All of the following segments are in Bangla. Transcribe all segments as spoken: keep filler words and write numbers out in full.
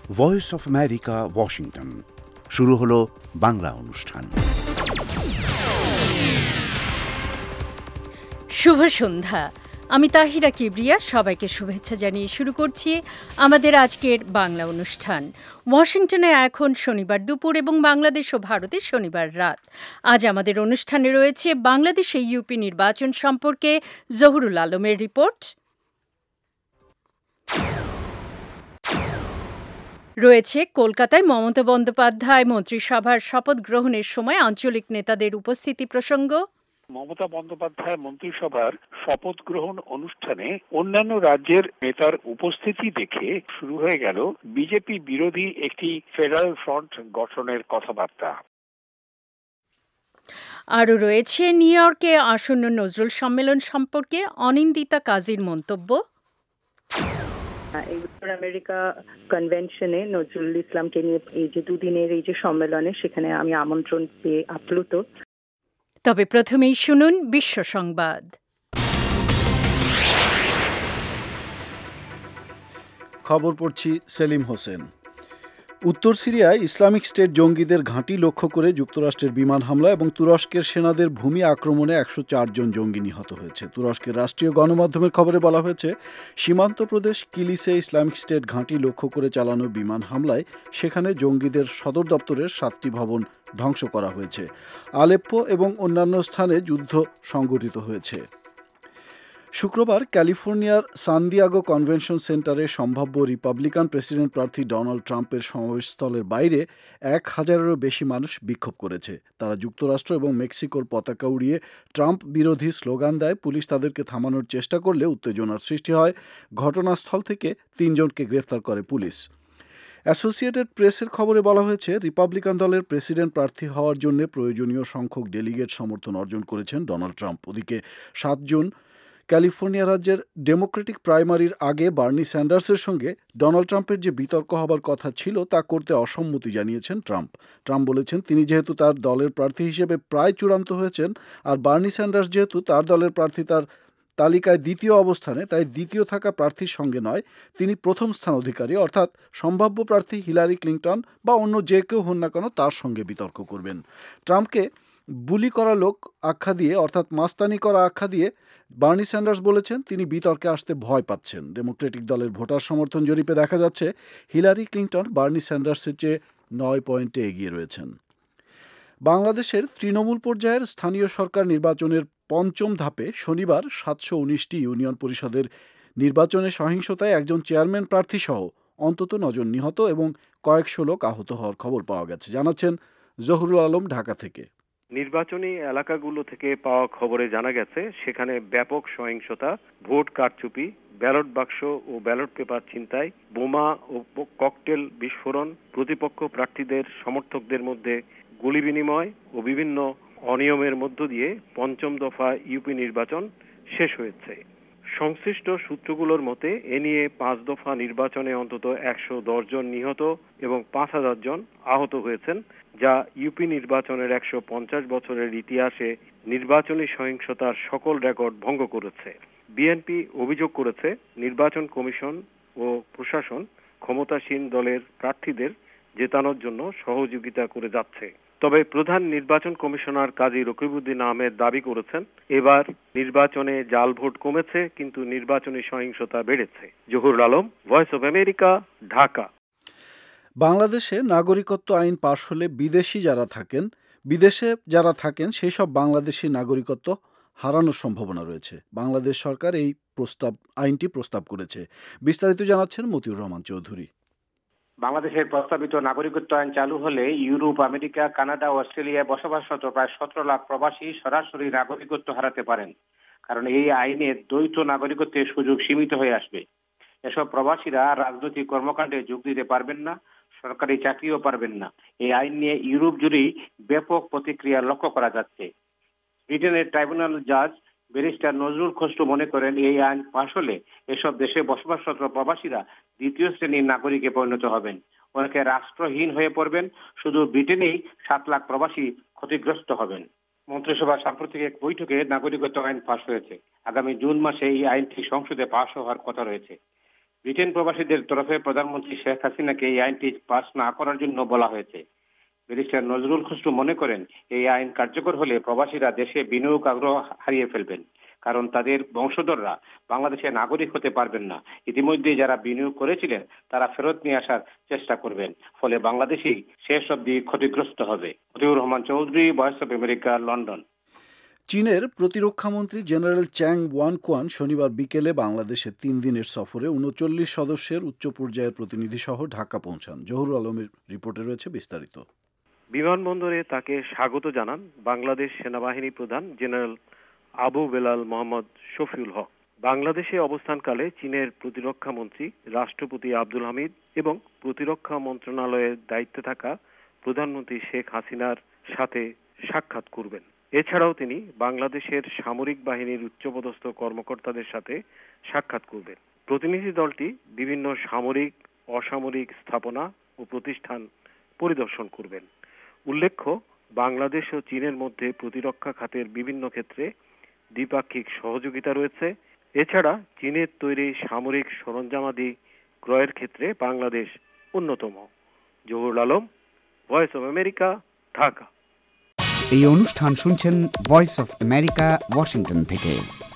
Voice of America, Washington. শুরু হলো বাংলা অনুষ্ঠান। শুভ সন্ধ্যা। আমি তাহিরা কিবরিয়া, সবাইকে শুভেচ্ছা জানিয়ে শুরু করছি আমাদের আজকের বাংলা অনুষ্ঠান। ওয়াশিংটনে এখন শনিবার দুপুর এবং বাংলাদেশ ও ভারতে শনিবার রাত। আজ আমাদের অনুষ্ঠানে রয়েছে বাংলাদেশে ইউপি নির্বাচন সম্পর্কে জহুরুল আলমের রিপোর্ট, রয়েছে কলকাতায় মমতা বন্দ্যোপাধ্যায় মন্ত্রিসভার শপথ গ্রহণের সময় আঞ্চলিক নেতাদের উপস্থিতি প্রসঙ্গ, মমতা বন্দ্যোপাধ্যায় মন্ত্রিসভার শপথ গ্রহণ অনুষ্ঠানে অন্যান্য রাজ্যের নেতার উপস্থিতি দেখে শুরু হয়ে গেল বিজেপি বিরোধী একটি ফেডারেল ফ্রন্ট গঠনের কথাবার্তা। আরও রয়েছে নিউ ইয়র্কে আসন্ন নজরুল সম্মেলন সম্পর্কে অনিন্দিতা কাজীর মন্তব্য। এই উত্তর আমেরিকা কনভেনশনে নজরুল ইসলামকে নিয়ে এই যে দুদিনের এই যে সম্মেলনে, সেখানে আমি আমন্ত্রণ পেয়ে আপ্লুত। তবে প্রথমেই শুনুন বিশ্ব সংবাদ। খবর পড়ছি সেলিম হোসেন। উত্তর সিরিয়ায় ইসলামিক স্টেট জঙ্গিদের ঘাঁটি লক্ষ্য করে যুক্তরাষ্ট্রের বিমান হামলা এবং তুরস্কের সেনাদের ভূমি আক্রমণে একশো চার জন জঙ্গি নিহত হয়েছে। তুরস্কের রাষ্ট্রীয় গণমাধ্যমের খবরে বলা হয়েছে, সীমান্ত প্রদেশ কিলিসে ইসলামিক স্টেট ঘাঁটি লক্ষ্য করে চালানো বিমান হামলায় সেখানে জঙ্গিদের সদর দপ্তরের সাতটি ভবন ধ্বংস করা হয়েছে। আলেপ্পো এবং অন্যান্য স্থানে যুদ্ধ সংঘটিত হয়েছে। শুক্রবার ক্যালিফোর্নিয়ার সান দিয়েগো কনভেনশন সেন্টারে সম্ভাব্য রিপাবলিকান প্রেসিডেন্ট প্রার্থী ডোনাল্ড ট্রাম্পের সমাবেশস্থলের বাইরে এক হাজারেরও বেশি মানুষ বিক্ষোভ করেছে। তারা যুক্তরাষ্ট্র এবং মেক্সিকোর পতাকা উড়িয়ে ট্রাম্প বিরোধী স্লোগান দেয়। পুলিশ তাদেরকে থামানোর চেষ্টা করলে উত্তেজনার সৃষ্টি হয়। ঘটনাস্থল থেকে তিনজনকে গ্রেফতার করে পুলিশ। অ্যাসোসিয়েটেড প্রেসের খবরে বলা হয়েছে, রিপাবলিকান দলের প্রেসিডেন্ট প্রার্থী হওয়ার জন্য প্রয়োজনীয় সংখ্যক ডেলিগেট সমর্থন অর্জন করেছেন ডোনাল্ড ট্রাম্প। ওদিকে সাত জুন ক্যালিফোর্নিয়া রাজ্যের ডেমোক্রেটিক প্রাইমারির আগে বার্নি স্যান্ডার্সের সঙ্গে ডোনাল্ড ট্রাম্পের যে বিতর্ক হবার কথা ছিল তা করতে অসম্মতি জানিয়েছেন ট্রাম্প। ট্রাম্প বলেছেন, তিনি যেহেতু তার দলের প্রার্থী হিসেবে প্রায় চূড়ান্ত হয়েছেন, আর বার্নি স্যান্ডার্স যেহেতু তার দলের প্রার্থী তার তালিকায় দ্বিতীয় অবস্থানে, তাই দ্বিতীয় থাকা প্রার্থীর সঙ্গে নয়, তিনি প্রথম স্থান অধিকারী অর্থাৎ সম্ভাব্য প্রার্থী হিলারি ক্লিন্টন বা অন্য যে কেউ হন না কেন তার সঙ্গে বিতর্ক করবেন। ট্রাম্পকে বুলি করা লোক আখ্যা দিয়ে অর্থাৎ মাস্তানি করা আখ্যা দিয়ে বার্নি স্যান্ডার্স বলেছেন, তিনি বিতর্কে আসতে ভয় পাচ্ছেন। ডেমোক্রেটিক দলের ভোটার সমর্থন জরিপে দেখা যাচ্ছে হিলারি ক্লিন্টন বার্নি স্যান্ডার্সের চেয়ে নয় পয়েন্টে এগিয়ে রয়েছেন। বাংলাদেশের তৃণমূল পর্যায়ের স্থানীয় সরকার নির্বাচনের পঞ্চম ধাপে শনিবার সাতশো উনিশটি ইউনিয়ন পরিষদের নির্বাচনে সহিংসতায় একজন চেয়ারম্যান প্রার্থী সহ অন্তত নজন নিহত এবং কয়েকশো লোক আহত হওয়ার খবর পাওয়া গেছে, জানাচ্ছেন জহুরুল আলম ঢাকা থেকে। নির্বাচনী এলাকাগুলো থেকে পাওয়া খবরে জানা গেছে, সেখানে ব্যাপক সহিংসতা, ভোট কারচুপি, ব্যালট বাক্স ও ব্যালট পেপার ছিনতাই, বোমা ও ককটেল বিস্ফোরণ, প্রতিপক্ষ প্রার্থীদের সমর্থকদের মধ্যে গুলি বিনিময় ও বিভিন্ন অনিয়মের মধ্য দিয়ে পঞ্চম দফা ইউপি নির্বাচন শেষ হয়েছে। সংশ্লিষ্ট সূত্রগুলোর মতে এ নিয়ে পাঁচ দফা নির্বাচনে অন্তত একশো দশ জন নিহত এবং পাঁচ হাজার জন আহত হয়েছেন, যা ইউপি নির্বাচনের একশো পঞ্চাশ বছরের ইতিহাসে নির্বাচনী সহিংসতার সকল রেকর্ড ভঙ্গ করেছে। বিএনপি অভিযোগ করেছে, নির্বাচন কমিশন ও প্রশাসন ক্ষমতাসীন দলের প্রার্থীদের জেতানোর জন্য সহযোগিতা করে যাচ্ছে। তবে প্রধান নির্বাচন কমিশনার কাজী রকিবউদ্দিন আহমেদ দাবি করেছেন, এবার নির্বাচনে জাল ভোট কমেছে কিন্তু নির্বাচনী সহিংসতা বেড়েছে। Zahurul Alam, Voice of America, Dhaka. বাংলাদেশে নাগরিকত্ব আইন পাশ হলে বিদেশি যারা থাকেন বিদেশে যারা থাকেন সেই সব বাংলাদেশি নাগরিকত্ব হারানোর সম্ভাবনা রয়েছে। বাংলাদেশ সরকার এই প্রস্তাব আইনটি প্রস্তাব করেছে। বিস্তারিত জানাচ্ছেন মতিউর রহমান চৌধুরী। বাংলাদেশের প্রস্তাবিত নাগরিকত্ব আইন চালু হলে ইউরোপ, আমেরিকা, কানাডা, অস্ট্রেলিয়ায় বসবাসরত প্রায় সতেরো লাখ প্রবাসী সরাসরি নাগরিকত্ব হারাতে পারেন, কারণ এই আইনে দ্বৈত নাগরিকত্বের সুযোগ সীমিত হয়ে আসবে। এসব প্রবাসীরা রাজনৈতিক কর্মকাণ্ডে যোগ দিতে পারবেন না, সরকারি চাকরিও পারবেন না। এই আইন নিয়ে ইউরোপ জুড়েই ব্যাপক প্রতিক্রিয়া লক্ষ্য করা যাচ্ছে। ব্রিটেনের ট্রাইব্যুনাল জাজ ব্যারিস্টার নজরুল খসরু মনে করেন, এই আইন পাশ হলে এসব দেশে বসবাসরত প্রবাসীরা দ্বিতীয় শ্রেণীর নাগরিকে পরিণত হবেন। অনেকে রাষ্ট্রহীন হয়ে পড়বেন। শুধু ব্রিটেনেই সাত লাখ প্রবাসী ক্ষতিগ্রস্ত হবেন। মন্ত্রিসভার সাম্প্রতিক এক বৈঠকে নাগরিকত্ব আইন পাশ হয়েছে। আগামী জুন মাসে এই আইনটি সংসদে পাশ হওয়ার কথা রয়েছে। ব্রিটেন প্রবাসীদের তরফে প্রধানমন্ত্রী শেখ হাসিনাকে এই আইনটি পাস না করার জন্য বলা হয়েছে। ব্যারিস্টার নজরুল খুসরু মনে করেন, এই আইন কার্যকর হলে প্রবাসীরা দেশে বিনিয়োগ আগ্রহ হারিয়ে ফেলবেন, কারণ তাদের বংশধররা বাংলাদেশের নাগরিক হতে পারবেন না। ইতিমধ্যে যারা বিনিয়োগ করেছিলেন তারা ফেরত নিয়ে আসার চেষ্টা করবেন, ফলে বাংলাদেশই শেষ অবধি ক্ষতিগ্রস্ত হবে। Motiur Rahman Chowdhury, Voice of America, London. চীনের প্রতিরক্ষামন্ত্রী জেনারেল চ্যাং ওয়ানকুয়ান শনিবার বিকেলে বাংলাদেশে তিন দিনের সফরে উনচল্লিশ সদস্যের উচ্চ পর্যায়ের প্রতিনিধি সহ ঢাকা পৌঁছান। জহুর আলমের রিপোর্টে রয়েছে বিস্তারিত। বিমানবন্দরে তাকে স্বাগত জানান বাংলাদেশ সেনাবাহিনী প্রধান জেনারেল আবু বেলাল মোহাম্মদ শফিউল হক। বাংলাদেশে অবস্থানকালে চীনের প্রতিরক্ষা মন্ত্রী রাষ্ট্রপতি আব্দুল হামিদ এবং প্রতিরক্ষা মন্ত্রণালয়ের দায়িত্বে থাকা প্রধানমন্ত্রী শেখ হাসিনার সাথে সাক্ষাৎ করবেন। এছাড়াও তিনি বাংলাদেশের সামরিক বাহিনীর উচ্চপদস্থ কর্মকর্তাদের সাথে সাক্ষাৎ করবেন। প্রতিনিধি দলটি বিভিন্ন সামরিক, অসামরিক স্থাপনা ও প্রতিষ্ঠান পরিদর্শন করবেন। উল্লেখ্য, বাংলাদেশ ও চীনের মধ্যে প্রতিরক্ষা খাতের বিভিন্ন ক্ষেত্রে দ্বিপাক্ষিক সহযোগিতা রয়েছে। এছাড়া চীনের তৈরি সামরিক সরঞ্জামাদি ক্রয়ের ক্ষেত্রে বাংলাদেশ অন্যতম। Zahurul Alam, Voice of America, Dhaka. এই অনুষ্ঠান শুনছেন ভয়েস অফ আমেরিকা, ওয়াশিংটন থেকে।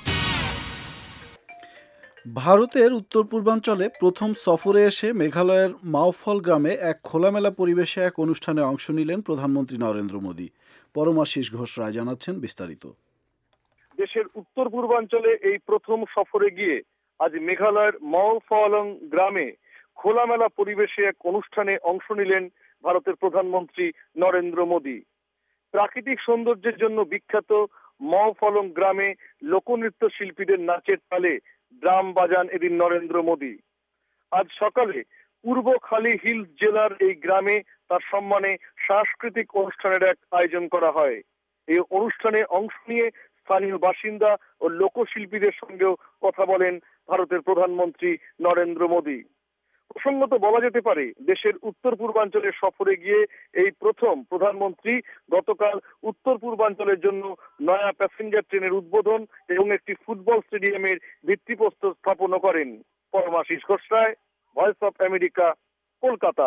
ভারতের উত্তর পূর্বাঞ্চলে প্রথম সফরে এসে মেঘালয়ের মাওফল গ্রামে এক খোলামেলা পরিবেশে এক অনুষ্ঠানে অংশ নিলেন প্রধানমন্ত্রী নরেন্দ্র মোদী। পরমাশিস ঘোষ রায় জানাচ্ছেন বিস্তারিত। দেশের উত্তর পূর্বাঞ্চলে এই প্রথম সফরে গিয়ে আজ মেঘালয়ের মাওফলং গ্রামে খোলামেলা পরিবেশে এক অনুষ্ঠানে অংশ নিলেন ভারতের প্রধানমন্ত্রী নরেন্দ্র মোদী। প্রাকৃতিক সৌন্দর্যের জন্য বিখ্যাত মাওফলং গ্রামে লোকনৃত্য শিল্পীদের নাচের তালে ড্রাম বাজান এদিন নরেন্দ্র মোদী। আজ সকালে পূর্ব খালি হিলস জেলার এই গ্রামে তার সম্মানে সাংস্কৃতিক অনুষ্ঠানের এক আয়োজন করা হয়। এই অনুষ্ঠানে অংশ নিয়ে স্থানীয় বাসিন্দা ও লোকশিল্পীদের সঙ্গেও কথা বলেন ভারতের প্রধানমন্ত্রী নরেন্দ্র মোদী। প্রসঙ্গত বলা যেতে পারে, দেশের উত্তর পূর্বাঞ্চলের সফরে গিয়ে এই প্রথম প্রধানমন্ত্রী গতকাল উত্তর পূর্বাঞ্চলের জন্য নয়া প্যাসেঞ্জার ট্রেনের উদ্বোধন এবং একটি ফুটবল স্টেডিয়ামের ভিত্তিপ্রস্তর স্থাপন করেন। Paramashis Ghosh Roy, Voice of America, Kolkata.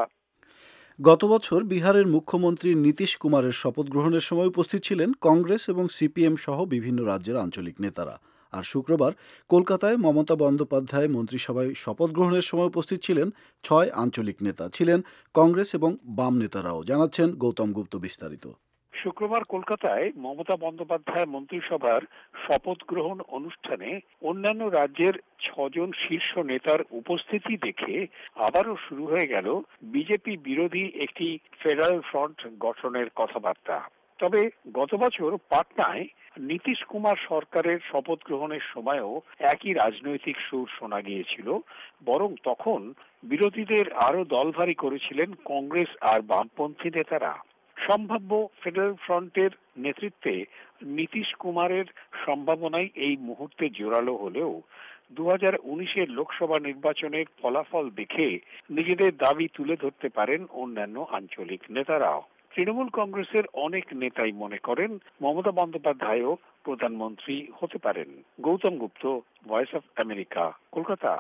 গত বছর বিহারের মুখ্যমন্ত্রী নীতিশ কুমারের শপথ গ্রহণের সময় উপস্থিত ছিলেন কংগ্রেস এবং সিপিএম সহ বিভিন্ন রাজ্যের আঞ্চলিক নেতারা। আর শুক্রবার কলকাতায় মমতা বন্দ্যোপাধ্যায় মন্ত্রিসভায় শপথ গ্রহণের সময় উপস্থিত ছিলেন ছয় আঞ্চলিক নেতা, ছিলেন কংগ্রেস এবং বাম নেতারাও। জানাচ্ছেন গৌতম গুপ্ত বিস্তারিত। শুক্রবার কলকাতায় মমতা বন্দ্যোপাধ্যায় মন্ত্রিসভার শপথ গ্রহণ অনুষ্ঠানে অন্যান্য রাজ্যের ছজন শীর্ষ নেতার উপস্থিতি দেখে আবারও শুরু হয়ে গেল বিজেপি বিরোধী একটি ফেডারেল ফ্রন্ট গঠনের কথাবার্তা। তবে গত বছর পাটনায় নীতিশ কুমার সরকারের শপথ গ্রহণের সময়ও একই রাজনৈতিক সুর শোনা গিয়েছিল, বরং তখন বিরোধীদের আরো দলভারী করেছিলেন কংগ্রেস আর বামপন্থী নেতারা। সম্ভাব্য ফেডারেল ফ্রন্টের নেতৃত্বে নীতিশ কুমারের সম্ভাবনাই এই মুহূর্তে জোরালো হলেও দু হাজার উনিশের লোকসভা নির্বাচনের ফলাফল দেখে নিজেদের দাবি তুলে ধরতে পারেন অন্যান্য আঞ্চলিক নেতারাও। তৃণমূল কংগ্রেসের অনেক নেতাই মনে করেন মমতা বন্দ্যোপাধ্যায়ও প্রধানমন্ত্রী হতে পারেন। Gautam Gupta, Voice of America, Kolkata.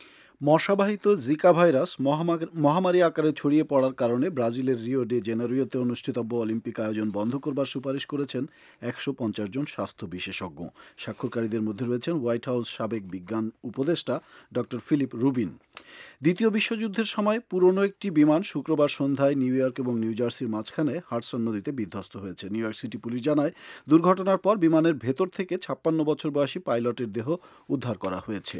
মশাবাহিত জিকা ভাইরাস মহামারী আকারে ছড়িয়ে পড়ার কারণে ব্রাজিলের রিও ডে জেনেরিওতে অনুষ্ঠিতব্য অলিম্পিক আয়োজন বন্ধ করবার সুপারিশ করেছেন একশো পঞ্চাশ জন স্বাস্থ্য বিশেষজ্ঞ। স্বাক্ষরকারীদের মধ্যে রয়েছেন হোয়াইট হাউস সাবেক বিজ্ঞান উপদেষ্টা ডক্টর ফিলিপ রুবিন। দ্বিতীয় বিশ্বযুদ্ধের সময় পুরনো একটি বিমান শুক্রবার সন্ধ্যায় নিউ ইয়র্ক এবং নিউ জার্সির মাঝখানে হাডসন নদীতে বিধ্বস্ত হয়েছে। নিউ ইয়র্ক সিটি পুলিশ জানায়, দুর্ঘটনার পর বিমানের ভেতর থেকে ছাপ্পান্ন বছর বয়সী পাইলটের দেহ উদ্ধার করা হয়েছে।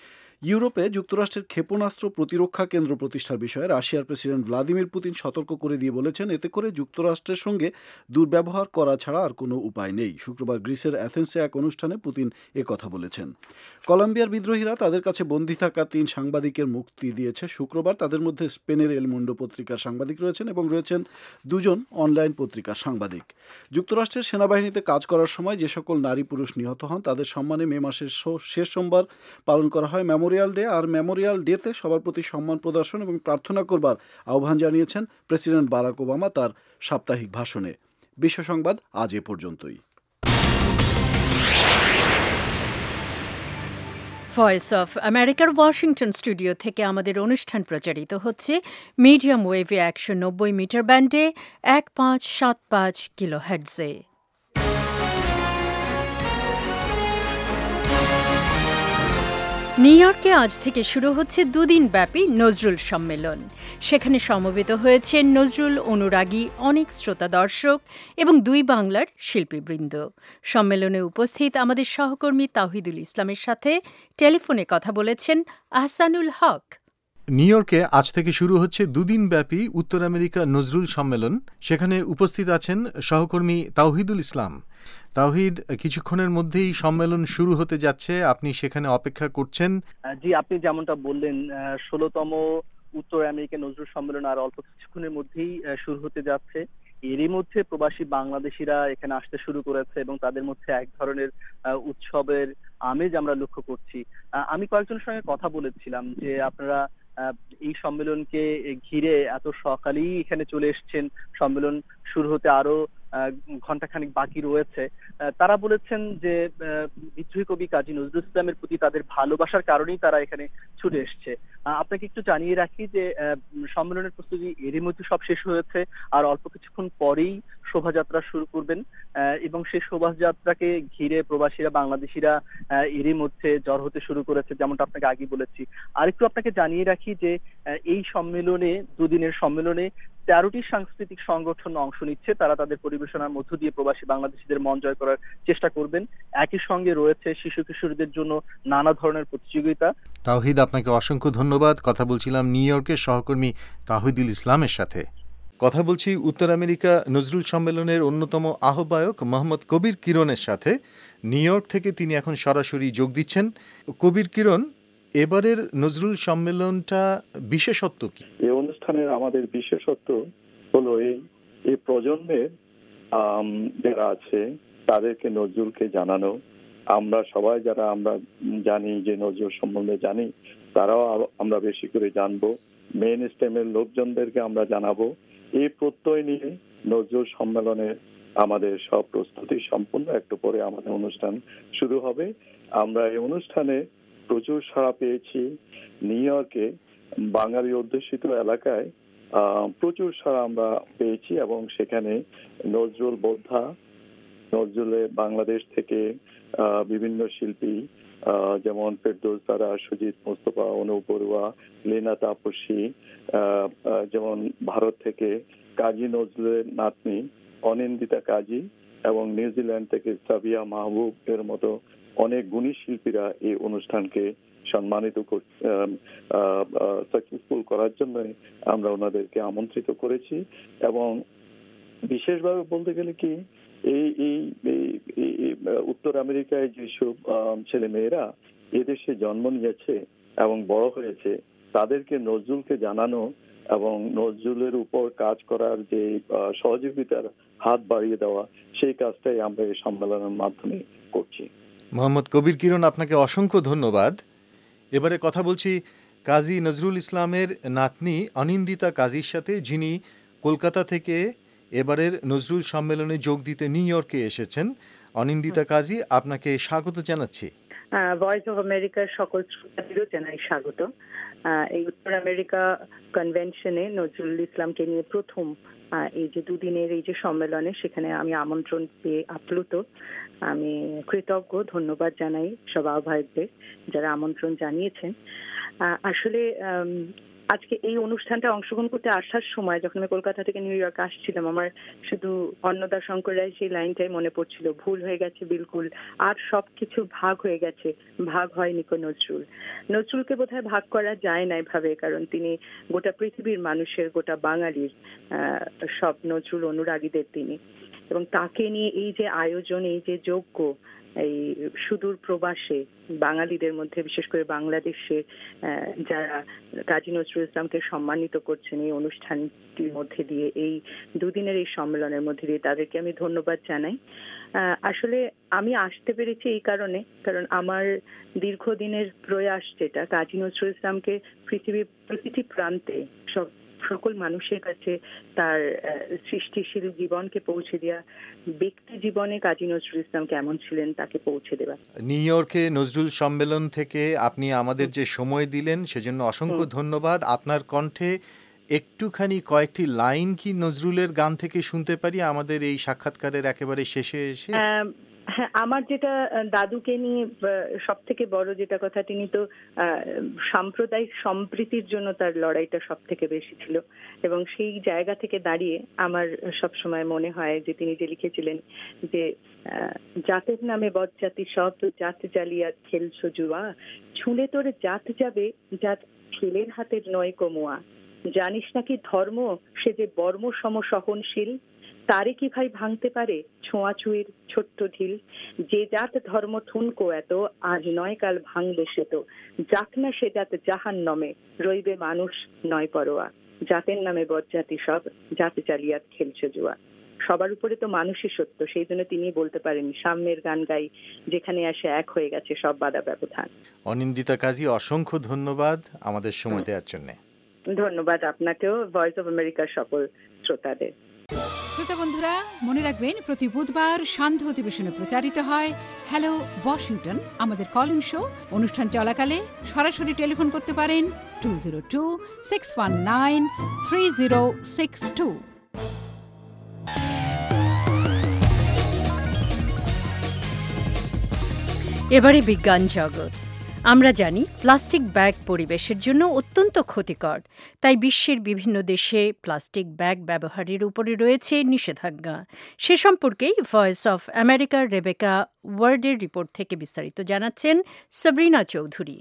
ইউরোপে যুক্তরাষ্ট্রের ক্ষেপণাস্ত্র প্রতিরক্ষা কেন্দ্র প্রতিষ্ঠার বিষয়ে রাশিয়ার প্রেসিডেন্ট ভ্লাদিমির পুতিন সতর্ক করে দিয়ে বলেছেন, এতে করে যুক্তরাষ্ট্রের সঙ্গে দুর্ব্যবহার করা ছাড়া আর কোনো উপায় নেই। শুক্রবার গ্রিসের অ্যাথেন্সে এক অনুষ্ঠানে পুতিন এ কথা বলেছেন। কলম্বিয়ার বিদ্রোহীরা তাদের কাছে বন্দী থাকা তিন সাংবাদিকের মুক্তি দিয়েছে শুক্রবার। তাদের মধ্যে স্পেনের এল মুন্ডো পত্রিকার সাংবাদিক রয়েছেন এবং রয়েছেন দুজন অনলাইন পত্রিকার সাংবাদিক। যুক্তরাষ্ট্রের সেনাবাহিনীতে কাজ করার সময় যে সকল নারী পুরুষ নিহত হন তাদের সম্মানে মে মাসের শেষ সোমবার পালন করা হয় মেমোরিয়াল ডে। আর মেমোরিয়াল ডেতে সবার প্রতি সম্মান প্রদর্শন এবং প্রার্থনা করবার আহ্বান জানিয়েছেন প্রেসিডেন্ট বারাক ওবামা তার সাপ্তাহিক ভাষণে। বিশ্ব সংবাদ আজ এ পর্যন্তই। ভয়েস অফ আমেরিকার ওয়াশিংটন স্টুডিও থেকে আমাদের অনুষ্ঠান প্রচারিত হচ্ছে মিডিয়াম ওয়েভে একশো নব্বই মিটার ব্যান্ডে এক পাঁচ সাত পাঁচ কিলো হের্টজে। নিউ ইয়র্কে আজ থেকে শুরু হচ্ছে দুদিন ব্যাপী নজরুল সম্মেলন। সেখানে সমবেত হয়েছেন নজরুল অনুরাগী অনেক শ্রোতা দর্শক এবং দুই বাংলার শিল্পীবৃন্দ। সম্মেলনে উপস্থিত আমাদের সহকর্মী তাওহিদুল ইসলামের সাথে টেলিফোনে কথা বলেছেন আহসানুল হক। নিউ ইয়র্কে আজ থেকে শুরু হচ্ছে দুদিন ব্যাপী উত্তর আমেরিকা নজরুল সম্মেলন। সেখানে উপস্থিত আছেন সহকর্মী তাওহিদুল ইসলাম। তাওহিদ, কিছুক্ষণের মধ্যেই সম্মেলন শুরু হতে যাচ্ছে, আপনি সেখানে অপেক্ষা করছেন। জি, আপনি যেমনটা বললেন, ষোলতম উত্তর আমেরিকা নজরুল সম্মেলন আর অল্প কিছুক্ষণের মধ্যেই শুরু হতে যাচ্ছে। এরই মধ্যে প্রবাসী বাংলাদেশিরা এখানে আসতে শুরু করেছে এবং তাদের মধ্যে এক ধরনের উৎসবের আমেজ আমরা লক্ষ্য করছি। আমি কয়েকজনের সঙ্গে কথা বলেছিলাম যে আপনারা এই সম্মেলনকে ঘিরে এত সকালেই এখানে চলে এসেছেন, সম্মেলন শুরু হতে আরো ঘন্টাখানিক বাকি রয়েছে। তারা বলেছেন যে বিদ্রোহী কবি কাজী নজরুল ইসলামের প্রতি তাদের ভালোবাসার কারণেই তারা এখানে ছুটে এসছে। আপনাকে একটু জানিয়ে রাখি যে সম্মেলনের প্রস্তুতি এরই মধ্যে সব শেষ হয়েছে, আর অল্প কিছুক্ষণ পরেই শোভাযাত্রা শুরু করবেন এবং সেই শোভাযাত্রাকে ঘিরে প্রবাসীরা বাংলাদেশিরা এরই মধ্যে জড় হতে শুরু করেছে, যেমনটা আপনাকে আগে বলেছি। আর একটু আপনাকে জানিয়ে রাখি যে এই সম্মেলনে, দুদিনের সম্মেলনে তেরোটি সাংস্কৃতিক সংগঠন অংশ নিচ্ছে। তারা তাদের পরিবেশনার মধ্য দিয়ে প্রবাসী বাংলাদেশিদের মন জয় করার চেষ্টা করবেন। একই সঙ্গে রয়েছে শিশু কিশোরদের জন্য নানা ধরনের প্রতিযোগিতা। তাওহিদ, আপনাকে অসংখ্য ধন্যবাদ। কথা বলছিলাম নিউ ইয়র্কের সহকর্মী তাওহিদুল ইসলামের সাথে। কথা বলছি উত্তর আমেরিকা নজরুল সম্মেলনের অন্যতম আহ্বায়ক মোহাম্মদ কবির কিরণের সাথে। নিউ ইয়র্ক থেকে তিনি এখন সরাসরি যোগ দিচ্ছেন। কবির কিরণ, এবারের নজরুল সম্মেলনটা বিশেষত্ব কি? এই অনুষ্ঠানের আমাদের বিশেষত্ব হলো এই এই প্রজন্মের যারা আছে তাদেরকে নজরুলকে জানানো। আমরা সবাই যারা আমরা জানি যে নজরুল সম্বন্ধে জানি, তারাও আমরা বেশি করে জানবো। মেইন স্ট্রিমের লোকজনদেরকে আমরা জানাবো। এই প্রত্যয় নিয়ে নজরুল সম্মেলনের আমাদের সব প্রস্তুতি সম্পূর্ণ। একটু পরে আমাদের অনুষ্ঠান শুরু হবে। আমরা এই অনুষ্ঠানে প্রচুর সাড়া পেয়েছি। নিউ ইয়র্কে বাঙালি অধ্যুষিত এলাকায় প্রচুর সাড়া আমরা পেয়েছি এবং সেখানে নজরুল বোদ্ধা, নজরুলের বাংলাদেশ থেকে বিভিন্ন শিল্পী যেমন ফেরদৌস তারা, সুজিত মোস্তফা, অনুপ বড়ুয়া, লীনা তাপসী, যেমন ভারত থেকে কাজী নজরুলের নাতনি অনিন্দিতা কাজী এবং নিউজিল্যান্ড থেকে সাবিয়া মাহবুব এর মতো অনেক গুণী শিল্পীরা এই অনুষ্ঠানকে সম্মানিত সাকসেসফুল করার জন্য আমরা ওনাদেরকে আমন্ত্রিত করেছি। এবং বিশেষভাবে বলতে গেলে কি, এই এই উত্তর আমেরিকায় যেসব ছেলে মেয়েরা এদেশে জন্ম নিয়েছে এবং বড় হয়েছে, তাদেরকে নজরুলকে জানানো এবং নজরুলের উপর কাজ করার যে সহযোগিতার হাত বাড়িয়ে দেওয়া, সেই কাজটাই আমরা এই সম্মেলনের মাধ্যমে করছি। মোহাম্মদ কবির কিরণ, আপনাকে অসংখ্য ধন্যবাদ। এবারে কথা বলছি কাজী নজরুল ইসলামের নাতনি অনিন্দিতা কাজীর সাথে, যিনি কলকাতা থেকে এবারের নজরুল সম্মেলনে যোগ দিতে নিউ ইয়র্কে এসেছেন। অনিন্দিতা কাজী, আপনাকে স্বাগত জানাচ্ছি। ভয়েস অফ আমেরিকার সকল শ্রোতাদেরও জানাই স্বাগত। এই উত্তর আমেরিকা কনভেনশনে নজরুল ইসলামকে নিয়ে প্রথম এই যে দুদিনের এই যে সম্মেলনে, সেখানে আমি আমন্ত্রণ পেয়ে আপ্লুত। আমি কৃতজ্ঞ, ধন্যবাদ জানাই সব আহ্বায়কদের যারা আমন্ত্রণ জানিয়েছেন। আসলে আজকে এই অনুষ্ঠানটা অংশগ্রহণ করতে আসার সময়, যখন আমি কলকাতা থেকে নিউ ইয়র্ক আসছিলাম, আমার শুধু অন্নদা শঙ্কর রায় সেই লাইনটাই মনে পড়ছিল, ভুল হয়ে গেছে বিলকুল, আর সবকিছু ভাগ হয়ে গেছে, ভাগ হয়নি কো নজরুল। নজরুলকে বোধহয় ভাগ করা যায় না এভাবে, কারণ তিনি গোটা পৃথিবীর মানুষের, গোটা বাঙালির সব নজরুল অনুরাগীদের তিনি। এবং তাকে নিয়ে এই যে আয়োজন, এই যে যজ্ঞ, এই সুদূর প্রবাসে বাঙালিদের মধ্যে, বিশেষ করে বাংলাদেশে যারা কাজী নজরুল ইসলামকে সম্মানিত করছেন এই অনুষ্ঠানটির মধ্যে দিয়ে, এই দুদিনের এই সম্মেলনের মধ্যে দিয়ে, তাদেরকে আমি ধন্যবাদ জানাই। আসলে আমি আসতে পেরেছি এই কারণে, কারণ আমার দীর্ঘদিনের প্রয়াস যেটা কাজী নজরুল ইসলামকে পৃথিবীর প্রতিটি প্রান্তে, সব সকল মানুষের কাছে তার সৃষ্টিশীল জীবনকে পৌঁছে দেওয়া, ব্যক্তি জীবনে কাজী নজরুল ইসলাম কেমন ছিলেন তাকে পৌঁছে দেওয়া। নিউ ইয়র্কে নজরুল সম্মেলন থেকে আপনি আমাদের যে সময় দিলেন সেজন্য অসংখ্য ধন্যবাদ। আপনার কণ্ঠে একটুখানি কয়েকটি লাইন কি নজরুলের গান থেকে শুনতে পারি আমাদের এই সাক্ষাৎকারের একেবারে শেষে এসে? হ্যাঁ, আমার যেটা দাদুকে নিয়ে সব থেকে বড় যেটা কথা, তিনি তো সাম্প্রদায়িক সম্প্রীতির জন্য তার লড়াইটা সব থেকে বেশি ছিল, এবং সেই জায়গা থেকে দাঁড়িয়ে আমার সবসময় মনে হয় যে তিনি যে লিখেছিলেন যে জাতের নামে বজ্জাতি সব জাত জালিয়াত খেলছো জুয়া, ছুঁলে তোরে জাত যাবে জাত ছেলের হাতের নয় কমুয়া, জানিস নাকি ধর্ম সে যে বর্ম সম সহনশীল, তারে কি ভাই ভাঙতে পারে ছোঁয়াছুঁয়ির ছোট্ট ঢিল, যে জাত ধর্ম ঠুনকো এত আজ নয় কাল ভাঙবে সে তো, যাক না সে জাত জাহান নমে রইবে মানুষ নয় পরোয়া, জাতের নামে বজ্জাতি সব জাত জালিয়াত খেলছে জুয়া। সবার উপরে তো মানুষই সত্য, সেই জন্য তিনি বলতে পারেন সাম্যের গান গাই যেখানে আসে এক হয়ে গেছে সব বাধা ব্যবধান। অনিন্দিতা কাজী, অসংখ্য ধন্যবাদ আমাদের সময় দেওয়ার জন্য। ধন্যবাদ আপনাকেও, ভয়েস অফ আমেরিকার সকল শ্রোতাদের। শ্রোতা বন্ধুরা, মনে রাখবেন প্রতি বুধবার সান্ধ্য অধিবেশনে প্রচারিত হয় হ্যালো ওয়াশিংটন, আমাদের কল ইন শো। অনুষ্ঠান চলাকালে সরাসরি টেলিফোন করতে পারেন two zero two six one nine three zero six two. এবারে বিজ্ঞান জগৎ। আমরা জানি প্লাস্টিক ব্যাগ পরিবেশের জন্য অত্যন্ত ক্ষতিকর, তাই বিশ্বের বিভিন্ন দেশে প্লাস্টিক ব্যাগ ব্যবহারের উপরে রয়েছে নিষেধাজ্ঞা। সে সম্পর্কেই ভয়েস অফ আমেরিকার রেবেকা ওয়ার্ডের রিপোর্ট থেকে বিস্তারিত জানাচ্ছেন সাবরিনা চৌধুরী।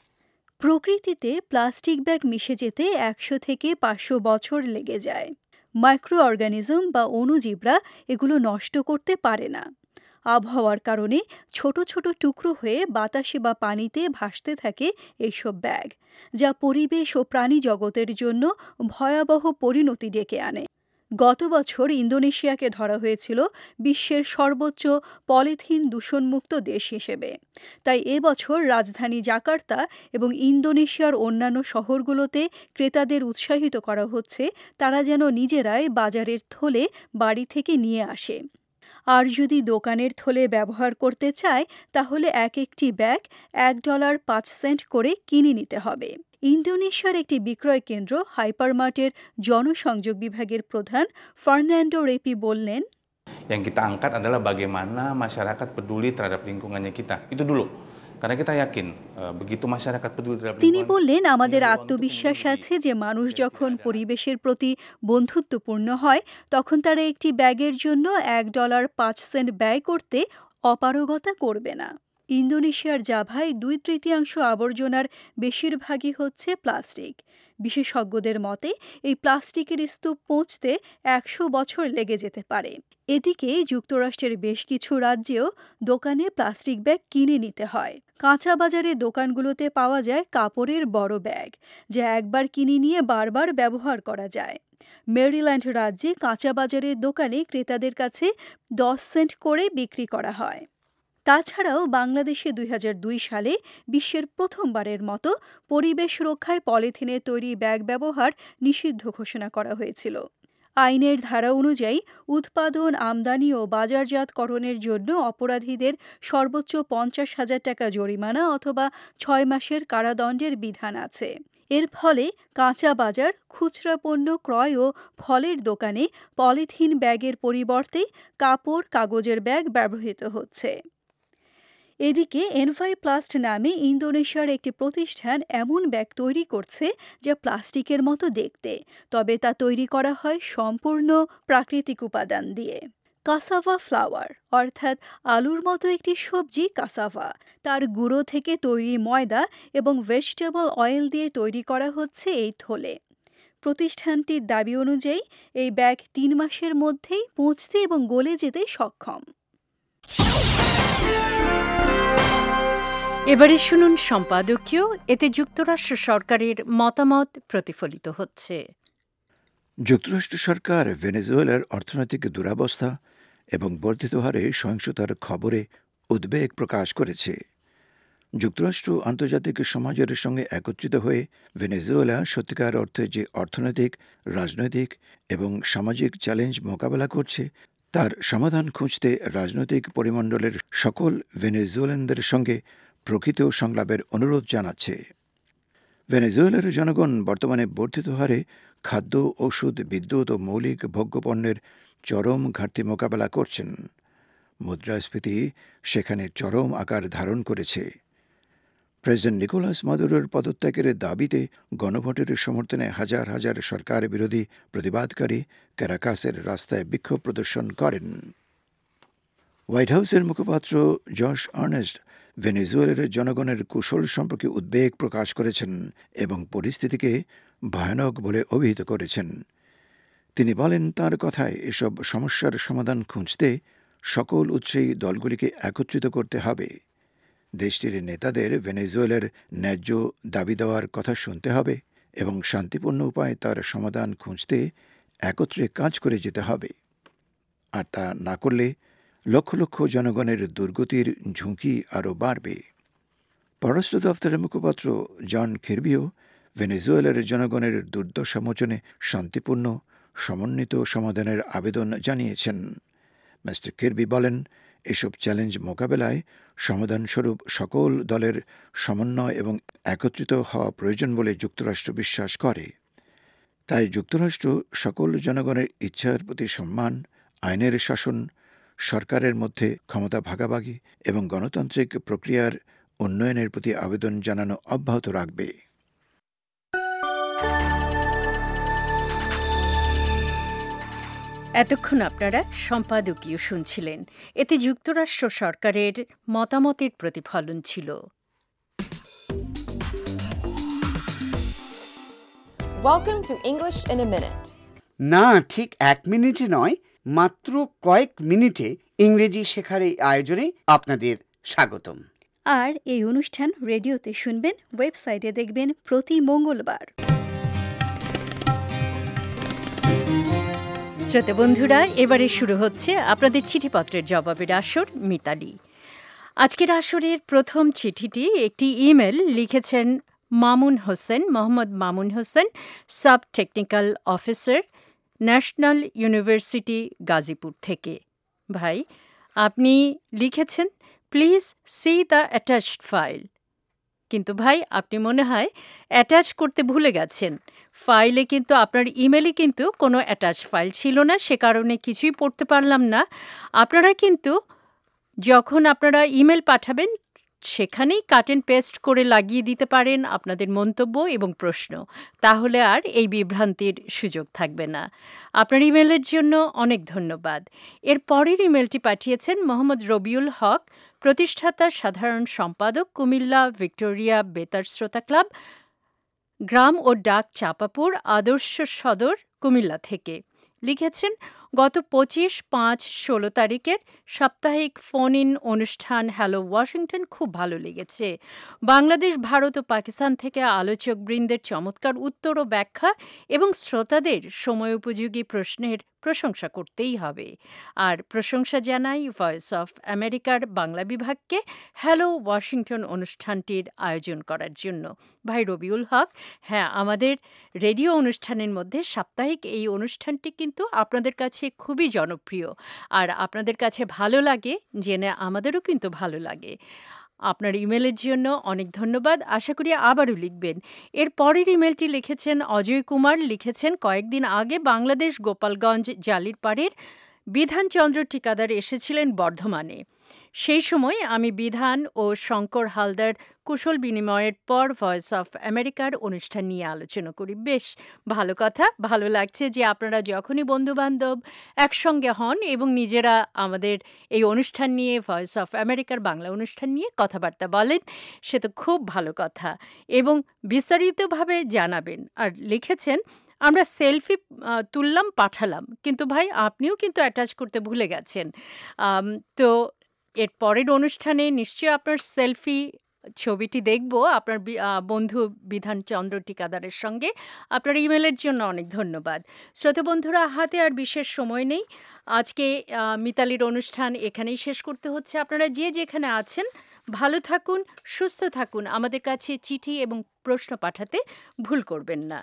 প্রকৃতিতে প্লাস্টিক ব্যাগ মিশে যেতে একশো থেকে পাঁচশো বছর লেগে যায়। মাইক্রো অর্গানিজম বা অণুজীবরা এগুলো নষ্ট করতে পারে না। আবহাওয়ার কারণে ছোট ছোট টুকরো হয়ে বাতাসে বা পানিতে ভাসতে থাকে এইসব ব্যাগ, যা পরিবেশ ও প্রাণী জগতের জন্য ভয়াবহ পরিণতি ডেকে আনে। গত বছর ইন্দোনেশিয়াকে ধরা হয়েছিল বিশ্বের সর্বোচ্চ পলিথিন দূষণমুক্ত দেশ হিসেবে। তাই এবছর রাজধানী জাকার্তা এবং ইন্দোনেশিয়ার অন্যান্য শহরগুলোতে ক্রেতাদের উৎসাহিত করা হচ্ছে তারা যেন নিজেরাই বাজারের থলে বাড়ি থেকে নিয়ে আসে। আর যদি দোকানের থলে ব্যবহার করতে চায় তাহলে এক একটি ব্যাগ এক ডলার পাঁচ সেন্ট করে কিনে নিতে হবে। ইন্দোনেশিয়ার একটি বিক্রয় কেন্দ্র হাইপারমার্টের জনসংযোগ বিভাগের প্রধান ফার্নান্ডো রেপি বললেন, yang kita angkat adalah bagaimana masyarakat peduli terhadap lingkungannya kita. Itu dulu. Karena kita yakin begitu masyarakat peduli terhadap lingkungan. তিনি বললেন, আমাদের আত্মবিশ্বাস আছে যে মানুষ যখন পরিবেশের প্রতি বন্ধুত্বপূর্ণ হয় তখন তারা একটি ব্যাগের জন্য এক ডলার পাঁচ সেন্ট ব্যয় করতে অপারগতা করবে না। ইন্দোনেশিয়ার জাভায় দুই তৃতীয়াংশ আবর্জনার বেশিরভাগই হচ্ছে প্লাস্টিক। বিশেষজ্ঞদের মতে এই প্লাস্টিকের স্তূপ পৌঁছতে একশো বছর লেগে যেতে পারে। এদিকে যুক্তরাষ্ট্রের বেশ কিছু রাজ্যেও দোকানে প্লাস্টিক ব্যাগ কিনে নিতে হয়। কাঁচা বাজারে দোকানগুলোতে পাওয়া যায় কাপড়ের বড় ব্যাগ, যা একবার কিনে নিয়ে বারবার ব্যবহার করা যায়। মেরিল্যান্ড রাজ্যে কাঁচা বাজারের দোকানে ক্রেতাদের কাছে দশ সেন্ট করে বিক্রি করা হয়। তাছাড়াও বাংলাদেশে দুই হাজার দুই সালে বিশ্বের প্রথমবারের মতো পরিবেশ রক্ষায় পলিথিনের তৈরি ব্যাগ ব্যবহার নিষিদ্ধ ঘোষণা করা হয়েছিল। আইনের ধারা অনুযায়ী উৎপাদন, আমদানি ও বাজারজাতকরণের জন্য অপরাধীদের সর্বোচ্চ পঞ্চাশ হাজার টাকা জরিমানা অথবা ছয় মাসের কারাদণ্ডের বিধান আছে। এর ফলে কাঁচা বাজার, খুচরা পণ্য ক্রয় ও ফলের দোকানে পলিথিন ব্যাগের পরিবর্তে কাপড়, কাগজের ব্যাগ ব্যবহৃত হচ্ছে। এদিকে এনভাইপ্লাস্ট নামে ইন্দোনেশিয়ার একটি প্রতিষ্ঠান এমন ব্যাগ তৈরি করছে যা প্লাস্টিকের মতো দেখতে, তবে তা তৈরি করা হয় সম্পূর্ণ প্রাকৃতিক উপাদান দিয়ে। কাসাভা ফ্লাওয়ার অর্থাৎ আলুর মতো একটি সবজি কাসাভা, তার গুঁড়ো থেকে তৈরি ময়দা এবং ভেজিটেবল অয়েল দিয়ে তৈরি করা হচ্ছে এই থলে। প্রতিষ্ঠানটির দাবি অনুযায়ী এই ব্যাগ তিন মাসের মধ্যেই পৌঁছতে এবং গলে যেতে সক্ষম। এবারে শুনুন সম্পাদকীয়। এতে যুক্তরাষ্ট্র সরকারের মতামত প্রতিফলিত হচ্ছে। যুক্তরাষ্ট্র সরকার ভেনেজুয়েলার অর্থনৈতিক দুরবস্থা এবং বর্ধিত হারে সহিংসতার খবরে উদ্বেগ প্রকাশ করেছে। যুক্তরাষ্ট্র আন্তর্জাতিক সমাজের সঙ্গে একত্রিত হয়ে ভেনেজুয়েলা সত্যিকার অর্থে যে অর্থনৈতিক, রাজনৈতিক এবং সামাজিক চ্যালেঞ্জ মোকাবেলা করছে তার সমাধান খুঁজতে রাজনৈতিক পরিমণ্ডলের সকল ভেনেজুয়েলানদের সঙ্গে প্রকৃত সংলাপের অনুরোধ জানাচ্ছে। ভেনেজুয়েলার জনগণ বর্তমানে বর্ধিত হারে খাদ্য, ওষুধ, বিদ্যুৎ ও মৌলিক ভোগ্যপণ্যের চরম ঘাটতি মোকাবেলা করছেন। মুদ্রাস্ফীতি সেখানে চরম আকার ধারণ করেছে। প্রেসিডেন্ট নিকোলাস মাদুরোর পদত্যাগের দাবিতে গণভোটের সমর্থনে হাজার হাজার সরকার বিরোধী প্রতিবাদকারী ক্যারাকাসের রাস্তায় বিক্ষোভ প্রদর্শন করেন। হোয়াইট হাউসের মুখপাত্র জশ আর্নেস্ট ভেনেজুয়েলার জনগণের কুশল সম্পর্কে উদ্বেগ প্রকাশ করেছেন এবং পরিস্থিতিকে ভয়ানক বলে অভিহিত করেছেন। তিনি বলেন, তাঁর কথায় এসব সমস্যার সমাধান খুঁজতে সকল উৎসাহী দলগুলিকে একত্রিত করতে হবে। দেশটির নেতাদের ভেনেজুয়েলার ন্যায্য দাবি দেওয়ার কথা শুনতে হবে এবং শান্তিপূর্ণ উপায়ে তার সমাধান খুঁজতে একত্রে কাজ করে যেতে হবে। আর তা না করলে লক্ষ লক্ষ জনগণের দুর্গতির ঝুঁকি আরও বাড়বে। পররাষ্ট্র দপ্তরের মুখপাত্র জন কির্বিও ভেনেজুয়েলার জনগণের দুর্দশা মোচনে শান্তিপূর্ণ সমন্বিত সমাধানের আবেদন জানিয়েছেন। মিস্টার কির্বি বলেন, এসব চ্যালেঞ্জ মোকাবেলায় সমাধানস্বরূপ সকল দলের সমন্বয় এবং একত্রিত হওয়া প্রয়োজন বলে যুক্তরাষ্ট্র বিশ্বাস করে। তাই যুক্তরাষ্ট্র সকল জনগণের ইচ্ছার প্রতি সম্মান, আইনের শাসন, সরকারের মধ্যে ক্ষমতা ভাগাভাগি এবং গণতান্ত্রিক প্রক্রিয়ার উন্নয়নের প্রতি আবেদন জানানো অব্যাহত রাখবে। এতক্ষণ আপনারা সম্পাদকীয় শুনছিলেন। এতে যুক্তরাষ্ট্র সরকারের মতামতের প্রতিফলন ছিল। Welcome to English in a minute. না, ঠিক এক মিনিটে নয়, মাত্র কয়েক মিনিটে ইংরেজি শেখার এই আয়োজনে আপনাদের স্বাগতম। আর এই অনুষ্ঠান রেডিওতে শুনবেন, ওয়েবসাইটে দেখবেন প্রতি মঙ্গলবার। শ্রোতা বন্ধুরা, এবারে শুরু হচ্ছে আপনাদের চিঠিপত্রের জবাবের আসর মিতালি। আজকের আসরের প্রথম চিঠিটি একটি ইমেল লিখেছেন Mamun Hossain, Mohammad Mamun Hossain, sub technical officer, National University Gazipur থেকে। ভাই, আপনি লিখেছেন, please see the attached file. কিন্তু ভাই, আপনি মনে হয় অ্যাটাচ করতে ভুলে গেছেন। ফাইলে কিন্তু আপনার ইমেলে কিন্তু কোনো অ্যাটাচ ফাইল ছিল না, সে কারণে কিছুই পড়তে পারলাম না। আপনারা কিন্তু যখন আপনারা ইমেল পাঠাবেন সেখানেই কাট অ্যান্ড পেস্ট করে লাগিয়ে দিতে পারেন আপনাদের মন্তব্য এবং প্রশ্ন, তাহলে আর এই বিভ্রান্তির সুযোগ থাকবে না। আপনার ইমেলের জন্য অনেক ধন্যবাদ। এর পরের ইমেলটি পাঠিয়েছেন মোহাম্মদ রবিউল হক, প্রতিষ্ঠাতা সাধারণ সম্পাদক, কুমিল্লা ভিক্টোরিয়া বেতার শ্রোতা ক্লাব, গ্রাম ও ডাক চাপাপুর, আদর্শ সদর, কুমিল্লা থেকে। লিখেছেন, গত পঁচিশ পাঁচ ষোলো তারিখের সাপ্তাহিক ফোন ইন অনুষ্ঠান হ্যালো ওয়াশিংটন খুব ভালো লেগেছে। বাংলাদেশ, ভারত ও পাকিস্তান থেকে আলোচকবৃন্দের চমৎকার উত্তর ও ব্যাখ্যা এবং শ্রোতাদের সময় উপযোগী প্রশ্নের প্রশংসা করতেই হবে। আর প্রশংসা জানাই ভয়েস অফ আমেরিকার বাংলা বিভাগকে হ্যালো ওয়াশিংটন অনুষ্ঠানটির আয়োজন করার জন্য। ভাই রবিউল হক, হ্যাঁ, আমাদের রেডিও অনুষ্ঠানের মধ্যে সাপ্তাহিক এই অনুষ্ঠানটি কিন্তু আপনাদের কাছে খুবই জনপ্রিয়, আর আপনাদের কাছে ভালো লাগে জেনে আমাদেরও কিন্তু ভালো লাগে। আপনার ইমেলের জন্য অনেক ধন্যবাদ, আশা করি আবারও লিখবেন। এর পরের ইমেলটি লিখেছেন অজয় কুমার। লিখেছেন, কয়েকদিন আগে বাংলাদেশ গোপালগঞ্জ জালিরপাড়ের বিধানচন্দ্র ঠিকাদার এসেছিলেন বর্ধমানে। সেই সময় আমি বিধান ও শঙ্কর হালদার কুশল বিনিময়ের পর ভয়েস অফ আমেরিকার অনুষ্ঠান নিয়ে আলোচনা করি। বেশ ভালো কথা, ভালো লাগছে যে আপনারা যখনই বন্ধুবান্ধব একসঙ্গে হন এবং নিজেরা আমাদের এই অনুষ্ঠান নিয়ে, ভয়েস অফ আমেরিকার বাংলা অনুষ্ঠান নিয়ে কথাবার্তা বলেন, সে তো খুব ভালো কথা এবং বিস্তারিতভাবে জানাবেন। আর লিখেছেন, আমরা সেলফি তুললাম, পাঠালাম, কিন্তু ভাই আপনিও কিন্তু অ্যাটাচ করতে ভুলে গেছেন। তো এর পরের অনুষ্ঠানে নিশ্চয়ই আপনার সেলফি ছবিটি দেখব আপনার বন্ধু বিধানচন্দ্র ঠিকাদারের সঙ্গে। আপনার ইমেলের জন্য অনেক ধন্যবাদ। শ্রোতা বন্ধুরা, হাতে আর বিশেষ সময় নেই। আজকে মিতালির অনুষ্ঠান এখানেই শেষ করতে হচ্ছে। আপনারা যে যেখানে আছেন ভালো থাকুন, সুস্থ থাকুন। আমাদের কাছে চিঠি এবং প্রশ্ন পাঠাতে ভুল করবেন না।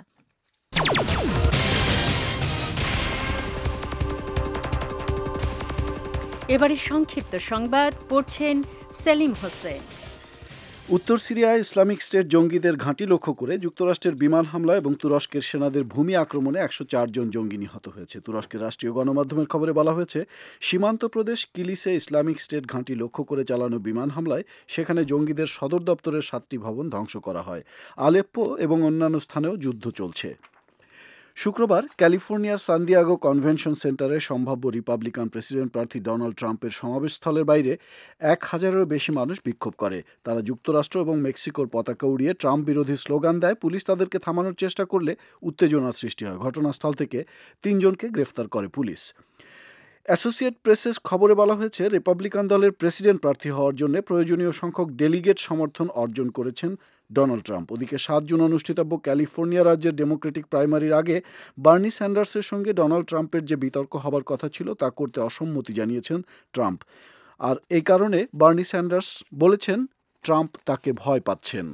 এবারে সংক্ষিপ্ত সংবাদ পড়ছেন সেলিম হোসেন। উত্তর সিরিয়ায় ইসলামিক স্টেট জঙ্গিদের ঘাঁটি লক্ষ্য করে যুক্তরাষ্ট্রের বিমান হামলা এবং তুরস্কের সেনাদের ভূমি আক্রমণে একশো চার জন জঙ্গি নিহত হয়েছে। তুরস্কের রাষ্ট্রীয় গণমাধ্যমের খবরে বলা হয়েছে, সীমান্ত প্রদেশ কিলিসে ইসলামিক স্টেট ঘাঁটি লক্ষ্য করে চালানো বিমান হামলায় সেখানে জঙ্গিদের সদর দপ্তরের সাতটি ভবন ধ্বংস করা হয়। আলেপ্পো এবং অন্যান্য স্থানেও যুদ্ধ চলছে। শুক্রবার ক্যালিফোর্নিয়ার সানদিয়াগো কনভেনশন সেন্টারে সম্ভাব্য রিপাবলিকান প্রেসিডেন্ট প্রার্থী ডোনাল্ড ট্রাম্পের সমাবেশস্থলের বাইরে এক হাজারেরও বেশি মানুষ বিক্ষোভ করে। তারা যুক্তরাষ্ট্র এবং মেক্সিকোর পতাকা উড়িয়ে ট্রাম্প বিরোধী স্লোগান দেয়। পুলিশ তাদেরকে থামানোর চেষ্টা করলে উত্তেজনার সৃষ্টি হয়। ঘটনাস্থল থেকে তিনজনকে গ্রেফতার করে পুলিশ। অ্যাসোসিয়েট প্রেসের খবরে বলা হয়েছে, রিপাবলিকান দলের প্রেসিডেন্ট প্রার্থী হওয়ার জন্য প্রয়োজনীয় সংখ্যক ডেলিগেট সমর্থন অর্জন করেছেন ডোনাল্ড ট্রাম্প। ওদিকে সাত জুন অনুষ্ঠিতব্য ক্যালিফোর্নিয়া রাজ্যের ডেমোক্রেটিক প্রাইমারির আগে বার্নি স্যান্ডার্সের সঙ্গে ডোনাল্ড ট্রাম্পের যে বিতর্ক হবার কথা ছিল তা করতে অসম্মতি জানিয়েছেন ট্রাম্প। আর এই কারণে বার্নি স্যান্ডার্স বলেছেন ট্রাম্প তাকে ভয় পাচ্ছেন।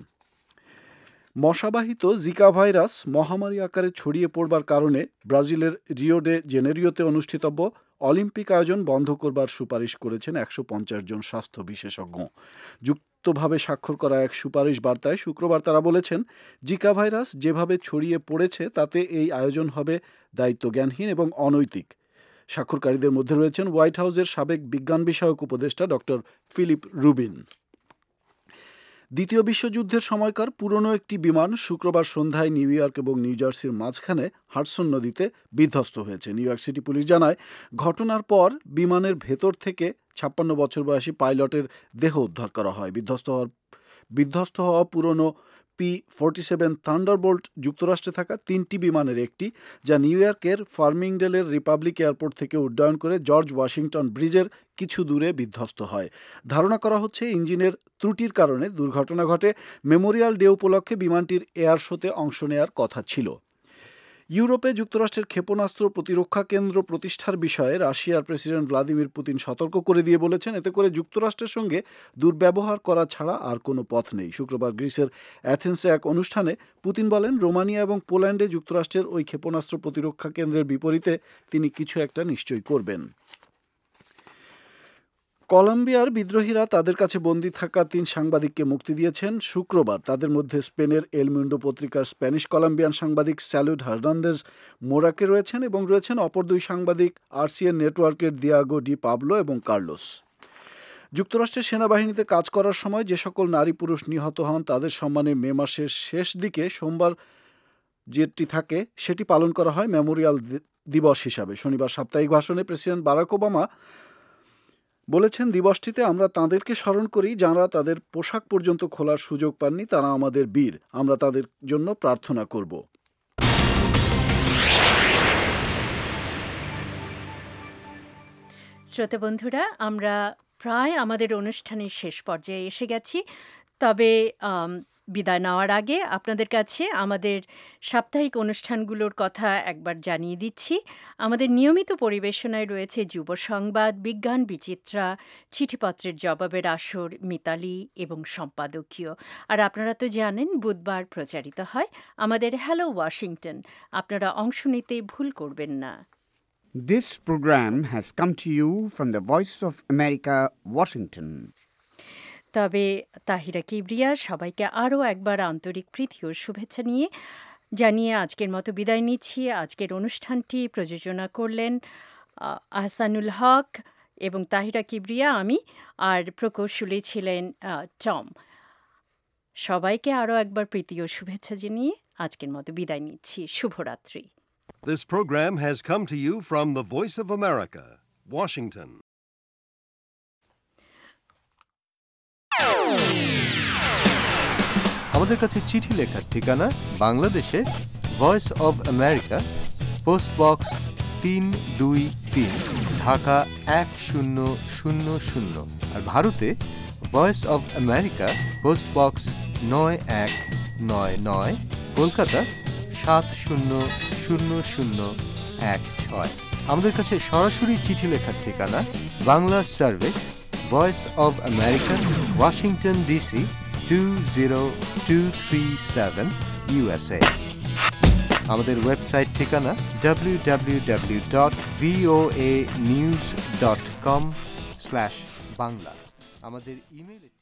মশাবাহিত জিকা ভাইরাস মহামারী আকারে ছড়িয়ে পড়বার কারণে ব্রাজিলের রিও ডে জেনেরিওতে অনুষ্ঠিতব্য অলিম্পিক আয়োজন বন্ধ করবার সুপারিশ করেছেন একশো পঞ্চাশ জন স্বাস্থ্য বিশেষজ্ঞ। যুক্তভাবে স্বাক্ষর করা এক সুপারিশ বার্তায় শুক্রবার তারা বলেছেন, জিকা ভাইরাস যেভাবে ছড়িয়ে পড়েছে তাতে এই আয়োজন হবে দায়িত্বজ্ঞানহীন এবং অনৈতিক। স্বাক্ষরকারীদের মধ্যে রয়েছেন হোয়াইট হাউসের সাবেক বিজ্ঞান বিষয়ক উপদেষ্টা ডক্টর ফিলিপ রুবিন। দ্বিতীয় বিশ্বযুদ্ধের সময়কার পুরনো একটি বিমান শুক্রবার সন্ধ্যায় নিউ ইয়র্ক এবং নিউ জার্সির মাঝখানে হাডসন নদীতে বিধ্বস্ত হয়েছে। নিউ ইয়র্ক সিটি পুলিশ জানায়, ঘটনার পর বিমানের ভেতর থেকে ছাপ্পান্ন বছর বয়সী পাইলটের দেহ উদ্ধার করা হয়। বিধ্বস্ত হওয়ার বিধ্বস্ত হওয়া পুরনো পি ফোরটি সেভেন থান্ডারবোল্ট যুক্তরাষ্ট্রে থাকা তিনটি বিমানের একটি, যা নিউ ইয়র্কের ফার্মিংডেলের রিপাবলিক এয়ারপোর্ট থেকে উড্ডয়ন করে জর্জ ওয়াশিংটন ব্রিজের কিছু দূরে বিধ্বস্ত হয়। ধারণা করা হচ্ছে ইঞ্জিনের ত্রুটির কারণে দুর্ঘটনা ঘটে। মেমোরিয়াল ডে উপলক্ষে বিমানটির এয়ার শোতে অংশ নেয়ার কথা ছিল। ইউরোপে যুক্তরাষ্ট্রের ক্ষেপণাস্ত্র প্রতিরক্ষা কেন্দ্র প্রতিষ্ঠার বিষয়ে রাশিয়ার প্রেসিডেন্ট ভ্লাদিমির পুতিন সতর্ক করে দিয়ে বলেছেন, এতে করে যুক্তরাষ্ট্রের সঙ্গে দুর্ব্যবহার করা ছাড়া আর কোনো পথ নেই। শুক্রবার গ্রিসের অ্যাথেন্সে এক অনুষ্ঠানে পুতিন বলেন, রোমানিয়া এবং পোল্যান্ডে যুক্তরাষ্ট্রের ওই ক্ষেপণাস্ত্র প্রতিরক্ষা কেন্দ্রের বিপরীতে তিনি কিছু একটা নিশ্চয়ই করবেন। কলম্বিয়ার বিদ্রোহীরা তাদের কাছে বন্দী থাকা তিন সাংবাদিককে মুক্তি দিয়েছেন শুক্রবার। তাদের মধ্যে স্পেনের এল মুন্ডো পত্রিকার স্প্যানিশ কলম্বিয়ান সাংবাদিক স্যালুড হার্নান্দেজ মোরাকে রয়েছেন এবং রয়েছেন অপর দুই সাংবাদিক আরসিএন নেটওয়ার্কের দিয়াগো ডি পাবলো এবং কার্লোস। যুক্তরাষ্ট্রের সেনাবাহিনীতে কাজ করার সময় যে সকল নারী পুরুষ নিহত হন তাদের সম্মানে মে মাসের শেষ দিকে সোমবার যেটি থাকে সেটি পালন করা হয় মেমোরিয়াল দিবস হিসাবে। শনিবার সাপ্তাহিক ভাষণে প্রেসিডেন্ট বারাক ওবামা বলেছেন, দিবসটিতে আমরা তাঁদেরকে স্মরণ করি যাঁরা তাদের পোশাক পর্যন্ত খোলার সুযোগ পাননি। তারা আমাদের বীর। আমরা তাদের জন্য প্রার্থনা করব। শ্রোতা বন্ধুরা, আমরা প্রায় আমাদের অনুষ্ঠানের শেষ পর্যায়ে এসে গেছি। তবে বিদায় নেওয়ার আগে আপনাদের কাছে আমাদের সাপ্তাহিক অনুষ্ঠানগুলোর কথা একবার জানিয়ে দিচ্ছি। আমাদের নিয়মিত পরিবেশনায় রয়েছে যুব সংবাদ, বিজ্ঞান বিচিত্রা, চিঠিপত্রের জবাবের আসর, মিতালি এবং সম্পাদকীয়। আর আপনারা তো জানেন বুধবার প্রচারিত হয় আমাদের হ্যালো ওয়াশিংটন। আপনারা অংশ নিতে ভুল করবেন না। This program has come to you from the Voice of America, Washington. তবে তাহিরা কিবরিয়া সবাইকে আরও একবার আন্তরিক প্রীতি ও শুভেচ্ছা নিয়ে জানিয়ে আজকের মতো বিদায় নিচ্ছি। আজকের অনুষ্ঠানটি প্রযোজনা করলেন আহসানুল হক এবং তাহিরা কিবরিয়া, আমি, আর প্রকৌশলী ছিলেন টম। সবাইকে আরও একবার প্রীতি ও শুভেচ্ছা জানিয়ে আজকের মতো বিদায় নিচ্ছি। শুভরাত্রি। This program has come to you from the Voice of America, Washington. আমাদের কাছে চিঠি লেখার ঠিকানা বাংলাদেশে Voice of America, post box তিন দুই তিন, ঢাকা এক শূন্য শূন্য শূন্য, আর ভারতে Voice of America, post box নয় এক নয় নয়, কলকাতা সাত শূন্য শূন্য শূন্য এক ছয়। আমাদের কাছে সরাসরি চিঠি লেখার ঠিকানা Bangla service, Voice of America, Washington DC two zero two three seven, USA. আমাদের ওয়েবসাইট ঠিকানা W W W dot VOA news dot com slash Bangla. আমাদের ইমেইল